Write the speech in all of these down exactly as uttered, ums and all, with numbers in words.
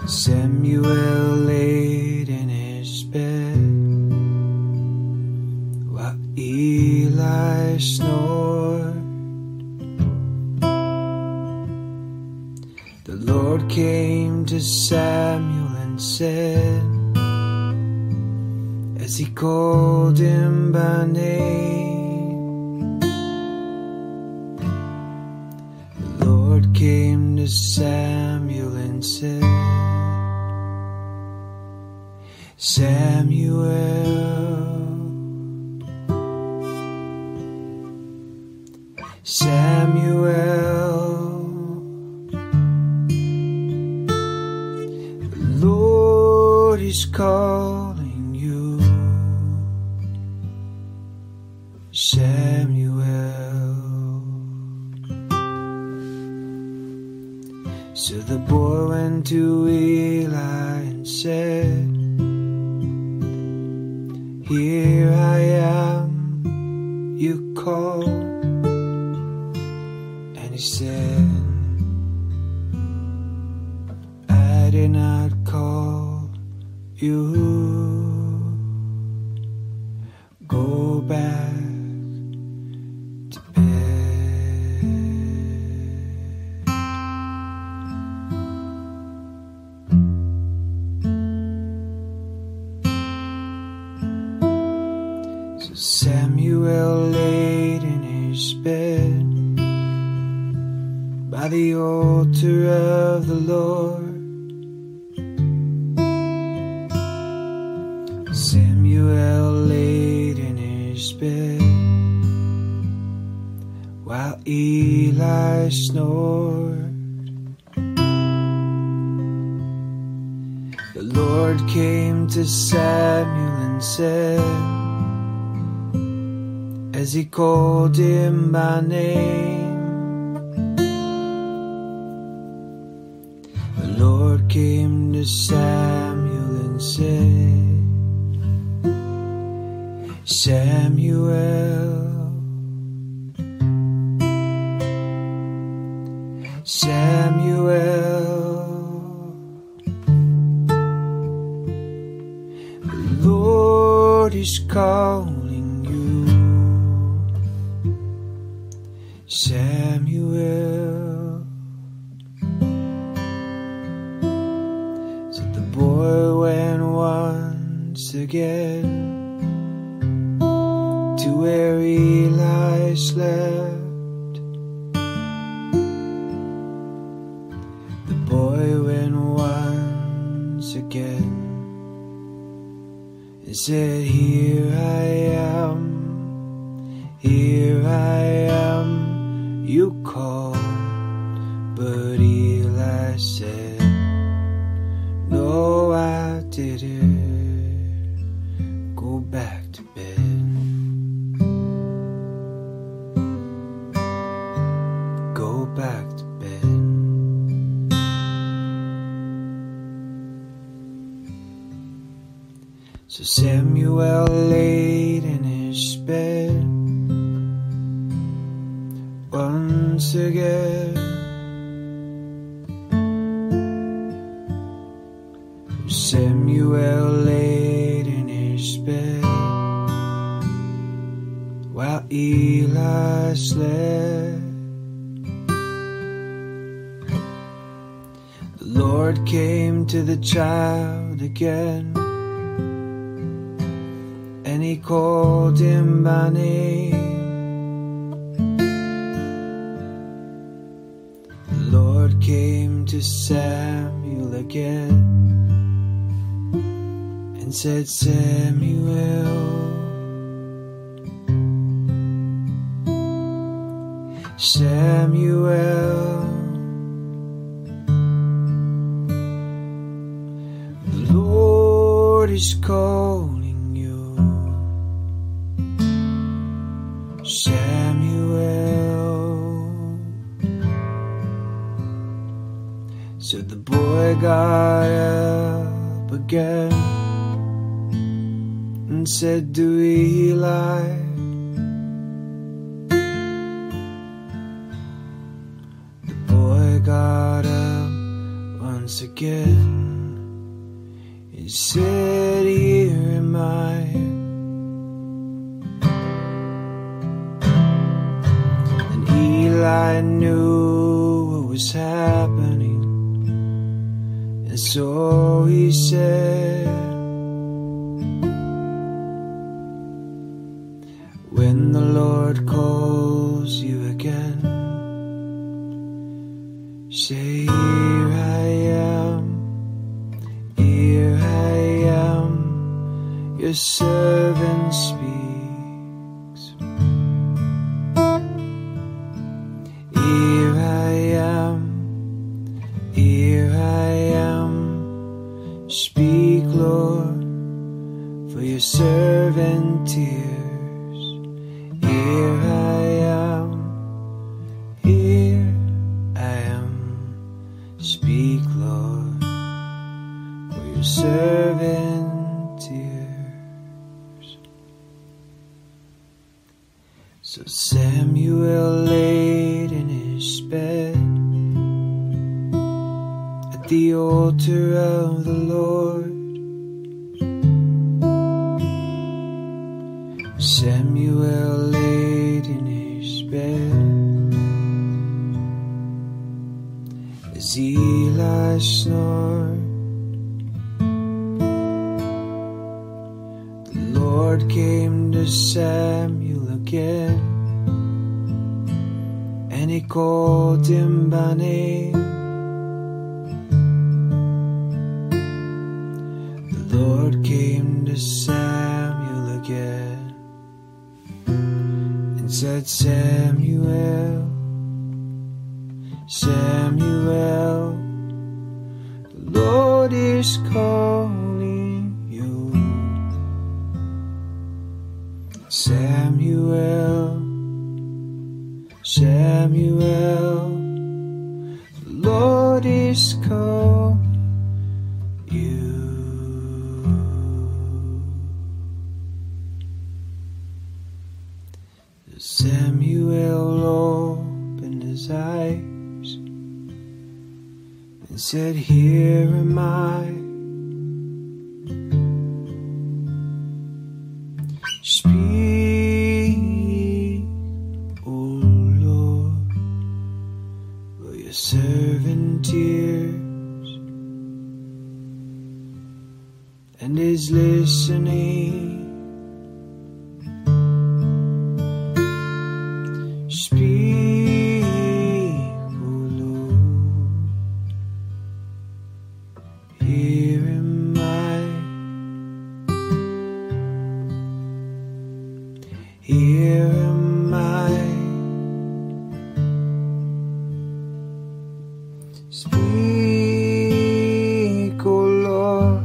Samuel laid in his bed while Eli snored. The Lord came to Samuel and said, as he called him by name, the Lord came to Samuel and said, Samuel, Samuel, the Lord is calling you, Samuel. So the boy went to Eli and said, here I am, you called. And he said, I did not call you. Go back to bed. So Samuel laid in his bed by the altar of the Lord. Samuel laid in his bed while Eli snored. The Lord came to Samuel and said, as he called him by name, the Lord came to Samuel and said, Samuel, Samuel, the Lord is calling you, Samuel. So the boy went once again to where Eli slept. The boy went once again and said, here I am, here I am, you called. But Eli said, no, I didn't. Go back to bed. Go back to bed. So Samuel laid in his bed once again. Samuel laid in his bed while Eli slept. The Lord came to the child again, and he called him by name. The Lord came to Samuel again and said, Samuel, Samuel, the Lord is calling you, Samuel. So the boy got up again and said to Eli, the boy got up once again said, here am I. And Eli knew what was happening, and so he said, when the Lord calls you again, say, here I am, here I am, your servant speaks. Here I am, here I am, speak, Lord, for your servant hears. Here I am, here I am, speak, Lord, for your servant hears. So Samuel laid in his bed at the altar of the Lord. Samuel laid in his bed as Eli snored. The Lord came to Samuel again, and he called him by name. The Lord came to Samuel again and said, Samuel, Samuel, the Lord is calling you. Samuel, Samuel, the Lord is calling you. Samuel opened his eyes and said, here am I. Speak, O Lord, for your servant hears and is listening. Speak, O Lord, here am I, here am I. Speak, O Lord,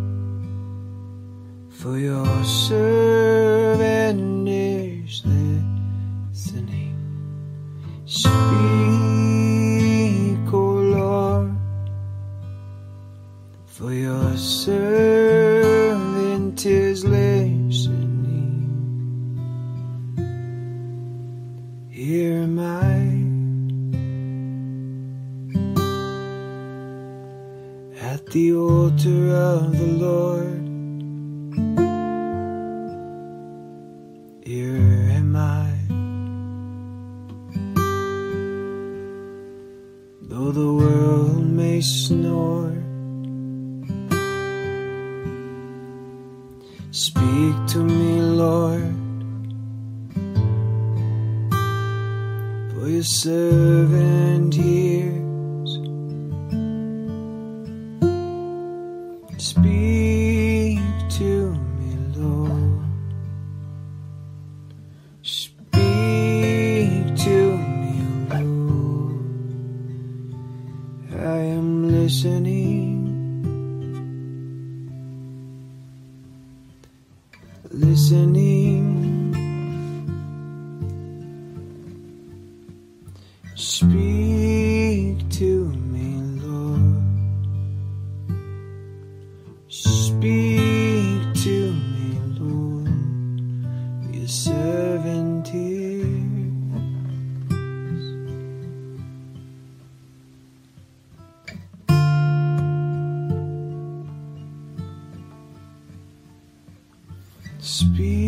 for your servant is listening. Speak, O Lord, for your servant is listening. Here am I, at the altar of the Lord. Here am I. Though the world may snore, speak to me, Lord, for your servant hears. Speak to me, Lord. Speak to me, Lord. I am listening, listening. Speak to me, Lord. Speak to me, Lord. Your servant hears. speak.